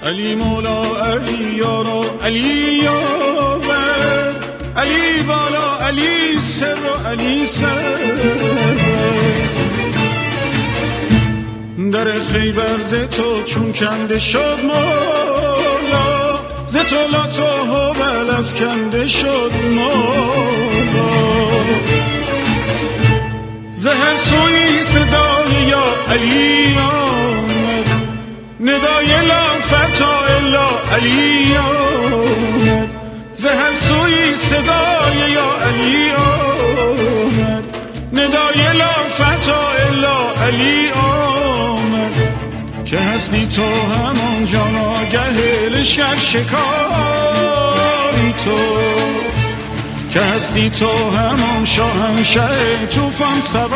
علی مولا علی یارا علی یاور، علی والا علی سر و علی سر. در خیبر ز تو چون کنده شد مولا، ز تو لاتو و بلف کنده شد مولا. ز هر سوی صدای یا علی آمد، ندای لا فتا الا علی آمد. ز هر سوی صدای یا علی آمد، ندای لا فتا الا علی آمد. که هستی تو همان جان آگه لشکر شکاری تو، که هستی تو همان شاهنشه طوفان سواری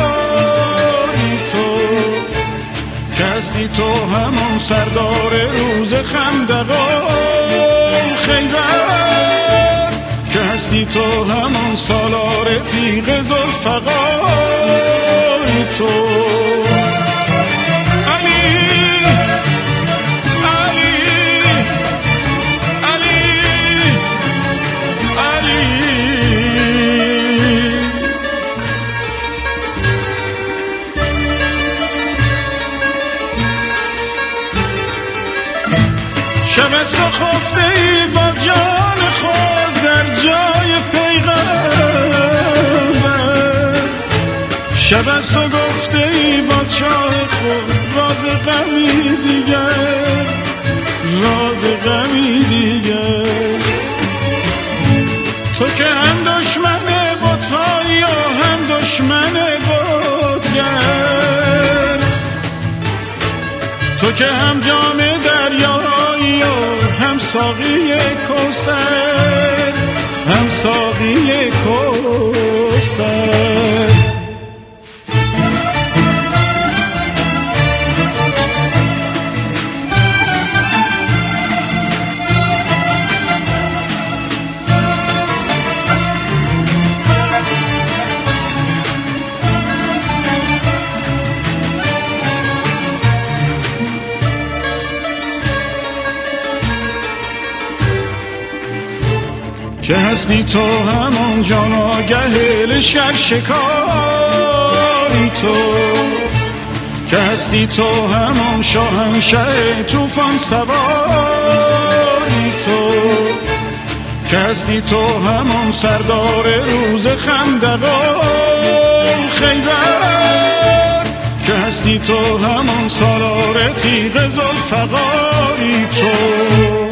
تو، که هستی تو همان سردار روز خندقان خیبر، که هستی تو همان سالار تیغ ذوالفقار تو. شب است و خفته ای با جان خود در جای پیغمبر، شب است و گفته ای با چاه خود راز غمی دیگر، راز غمی دیگر. تو که هم دشمن بت‌هایی و هم دشمن بتگر، تو که هم جام دریایی و هم ساقی کوثر، هم ساقی کوثر. که هستی تو همان جان آگه لشکر شکاری تو، که هستی تو همان شاهنشه طوفان سواری تو، که هستی تو همان سردار روز خندقان خیبر، که هستی تو همان سالار تیغ ذوالفقاری تو.